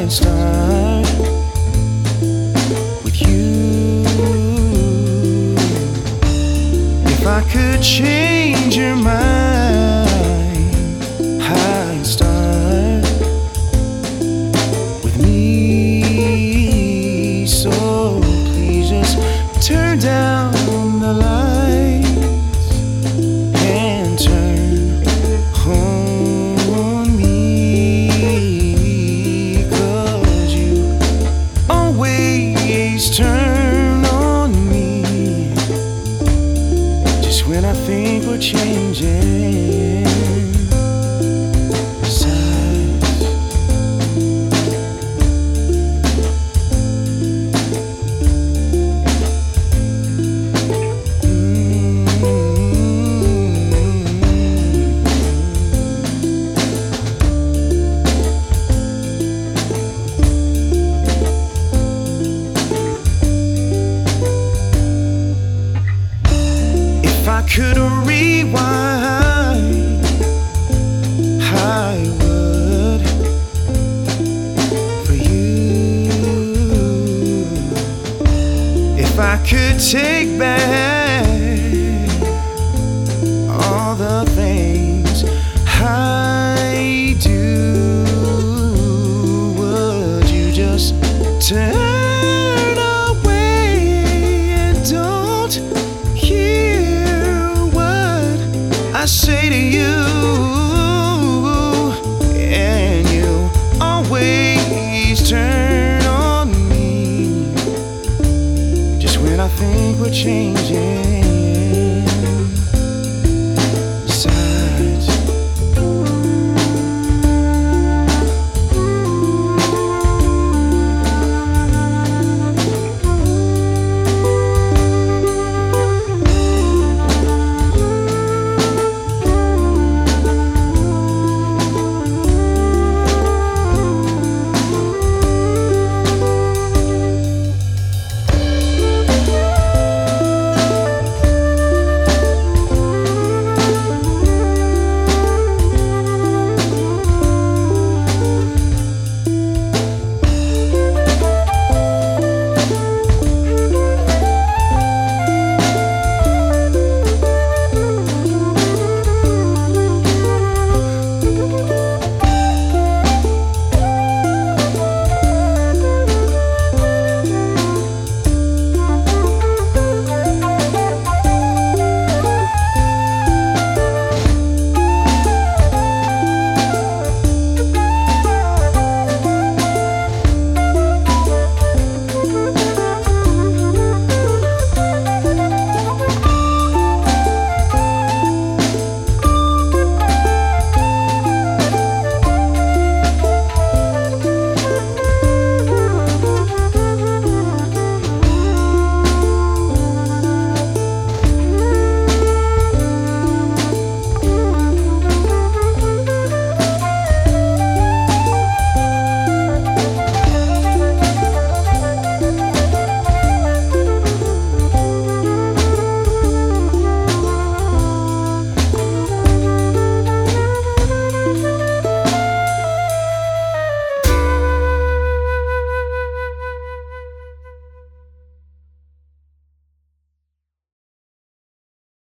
and start with you. If I could change your mind, I'd start with me. So please just turn down the lights and turn on me, 'cause you always turn on me just when I think we're changing sides. If I could rewind, I would for you. If I could take back all the things I do, would you just tell